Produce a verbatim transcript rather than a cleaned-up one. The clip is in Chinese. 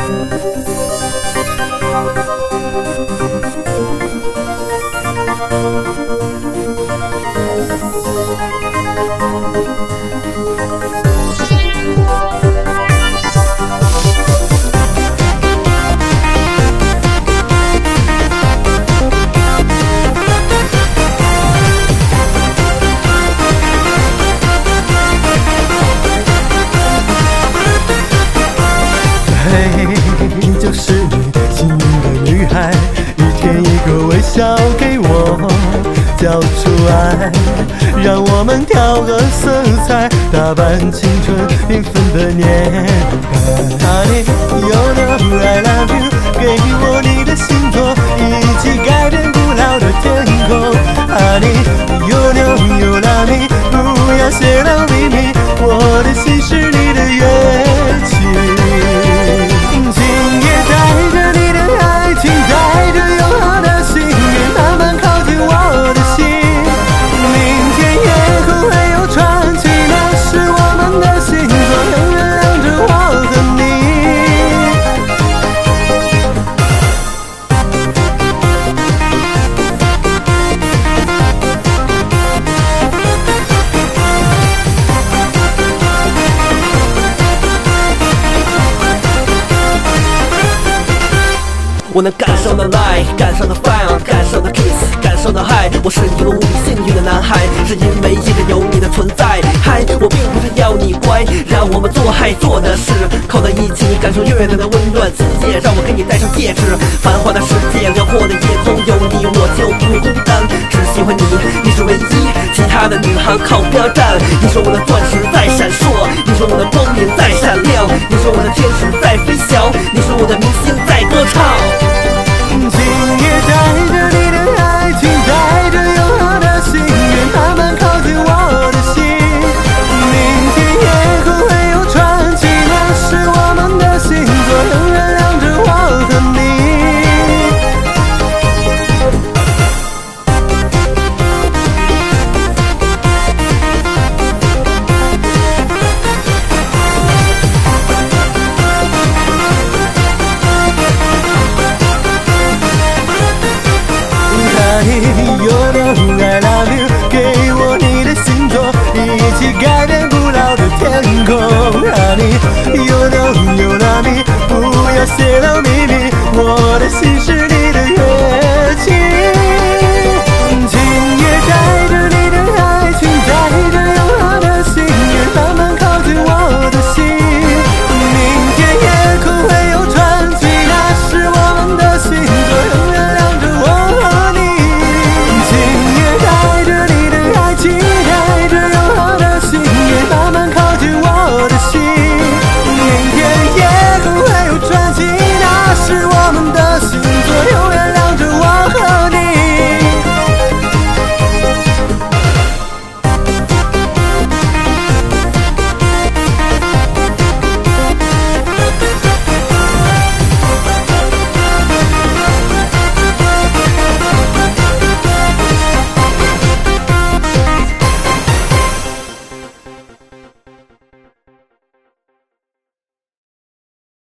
就是你心灵的女孩，一天一个微笑给我交出爱，让我们调和色彩，打扮青春缤纷的年代。Honey, you know I love you， 给我你的星座，一起改变古老的天空。Honey, you know you love me， 不要泄露秘密，我的心是你的乐器。 我能感受到 light， 感受到 fire， 感受到 kiss， 感受到 high。我是一个无比幸运的男孩，是因为一直有你的存在。嗨，我并不是要你乖，让我们做爱做的事，靠在一起感受月亮的温暖。今夜让我给你戴上戒指，繁华的世界，辽阔的夜空，有你我就不会孤单。只喜欢你，你是唯一，其他的女孩靠边站。你是我的钻石在闪烁，你是我的光明在闪亮，你是我的天使在飞翔，你是我的明星在歌唱。 今夜带着你的爱情，带着永恒的幸运，慢慢靠近我的心。明天夜空会有传奇，那是我们的星座，永远亮着我和你。You know I love you， 给我你的星座，一起改变古老的天空。Honey, you know you love me， 不要泄露秘密，我的心是